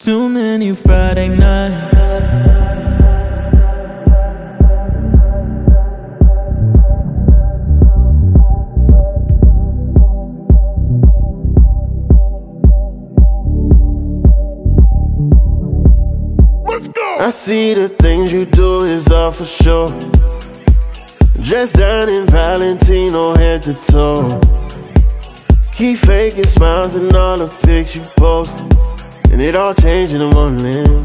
Too many Friday nights. Let's go! I see the things you do is all for sure. Dressed down in Valentino head to toe. Keep faking smiles in all the pics you post, and it all changed in the morning.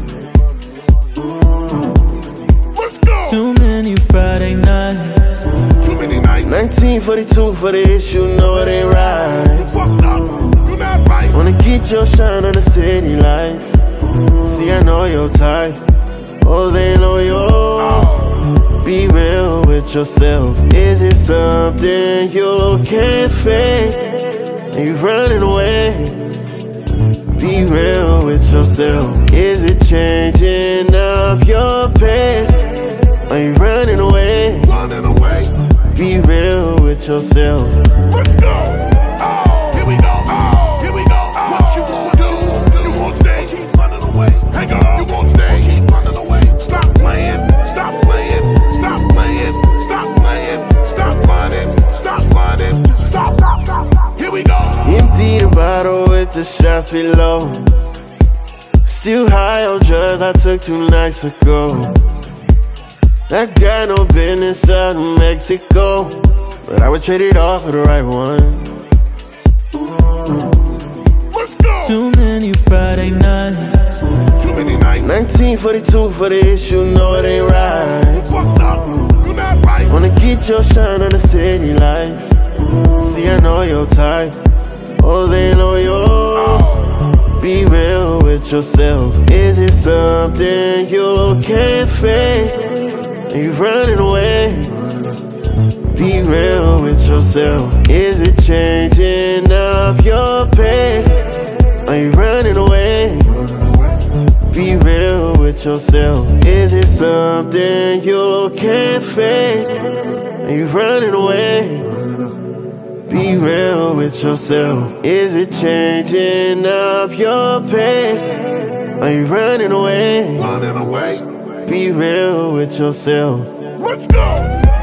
Let's go! Too many Friday nights. Too many nights. 1942 for the issue, know it ain't right. Fucked up. You're not right. Wanna get your shine on the city lights. See, I know your type. Oh, they know you. Be real with yourself. Is it something you can't face? Are you running away? Be real with yourself. Is it changing up your pace? Are you running away? Running away. Be real with yourself. Let's go! Oh, here we go. Oh, here we go. Oh. What you gonna do? You won't stay. Keep running away. Hey girl, you won't stay. Keep running away. Stop playing. Stop playing. Stop playing. Stop playing. Stop running. Stop running. Stop. Here we go. Empty the bottle with the shots below. Still high on drugs I took 2 nights ago. I got no business out in Mexico, but I would trade it all for the right one. Let's go. Too many Friday nights. Too many nights. 1942 for the issue, know it ain't right. Fucked up. You're not right. Wanna get your shine on the city lights. See, I know your type. Oh, they know you. Be real with yourself. Is it something you can't face? Are you running away? Be real with yourself. Is it changing up your pace? Are you running away? Be real with yourself. Is it something you can't face? Are you running away? Be real with yourself. Is it changing up your pace? Are you running away? Running away. Be real with yourself. Let's go.